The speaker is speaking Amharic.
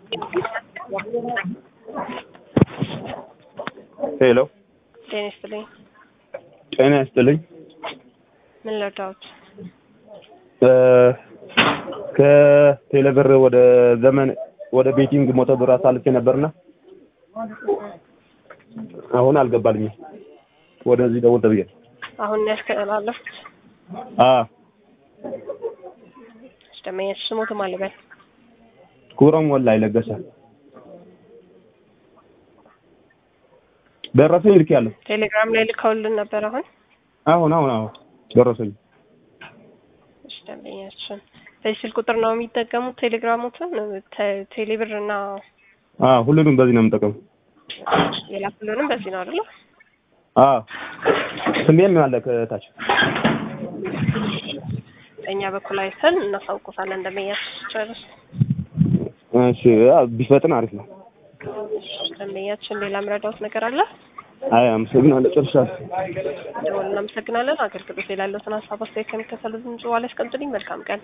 ሄሎ ጤና ይስጥልኝ። ጤና ይስጥልኝ። ምን ልርዳዎት? ከቴሌብር ወደ ዘመን ወደ ቤቲንግ ሞተ ብር አሳልፌ ነበርና አሁን አልገባልኝም። ወደዚህ ደውል ተብዬ አሁን ያስከላልኩት ደመኛች ስሞት ማለበል ኩረም ወላይ ለገሰ ደረሰኝ ልኬያለሁ። ቴሌግራም ላይ ልከውልን ነበር። አሁን ደረሰኝ። እሺ ደመኛችን በዚህ ስልክ ቁጥር ነው የሚጠቀሙት ቴሌግራሞችን? ቴሌብር እና ሁሉንም በዚህ ነው የምጠቀመው። የላኩልንም በዚህ ነው አይደል? ስሜም አለ ከታች። እኛ በኩል አይተን እናሳውቁታለን ደመኛችን። እሺ ቢፈጥን አሪፍ ነው። ደመኛችን ሌላ ምረዳውት ነገር አለ? አይ አመሰግናለሁ። ጨርሻለሁ። እናመሰግናለን። አገልግሎት ላይ ላለው ሀሳብ አስተያየት ከሚከተሉት በኋላ ያስቀምጡልኝ። መልካም ቀን።